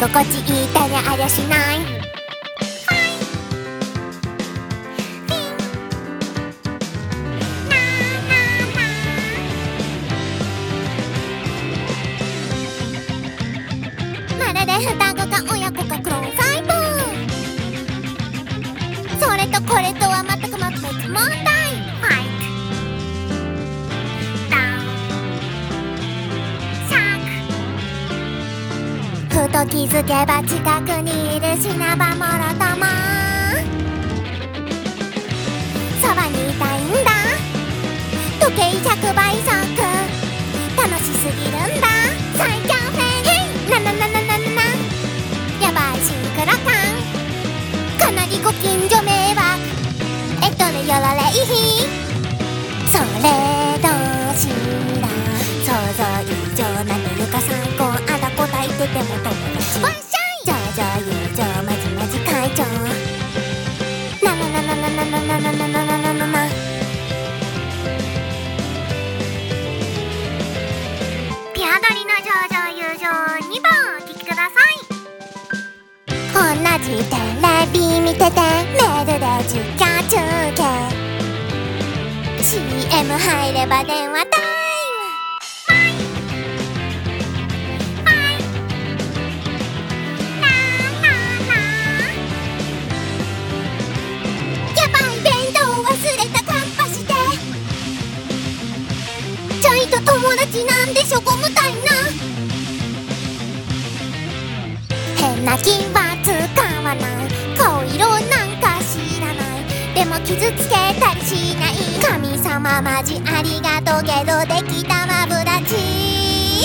心地いいたりありゃしない。まるで双子か親子かクローン細胞。それとこれとは全く別問題。ふと気づけば近くにいる品場もろともそばにいたいんだ。時計100倍速楽しすぎるんだ。最強フェイなななななななやばいシンクロ感かなりご近所迷惑よろれいひそれどうしら想像以上なのゆかさんこあだこだいてても友達わっしゃい上々友情まじまじ会長ななななななななななななななピアドリの上々友情2番お聴きください。同じテレビ見ててメールで実況中継 CM 入れば電話タイムやばい弁当忘れたカンパしてちょいと友達なんでしょゴムたいな変な気は使わない顔色なんか知らないでも傷つけたりしない神様マジありがとうけどできたマブダチ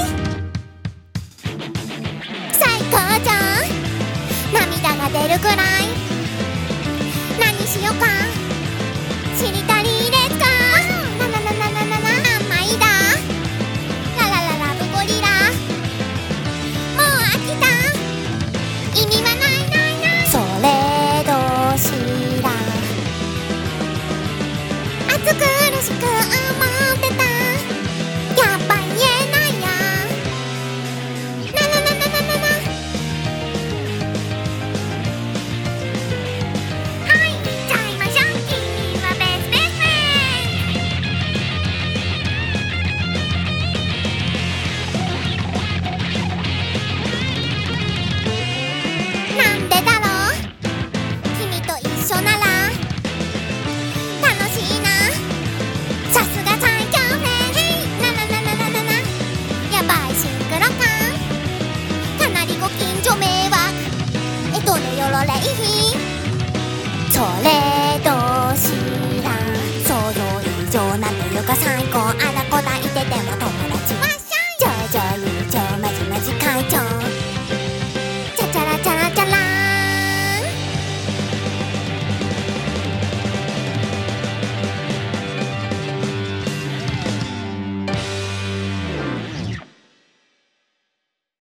最高じゃん涙が出るくらい何しようかしりとりですかななななななな甘いだララララブゴリラもう飽きた意味はないないないそれどうしら暑苦しく思ってたやっぱ言えないやなななななななはい行っちゃいましょう君はベスベスフレンなんでだろう君と一緒なら楽しいなさすが最強フェイなななななななやばいシンクロ感かなりご近所迷惑よろれいひそれ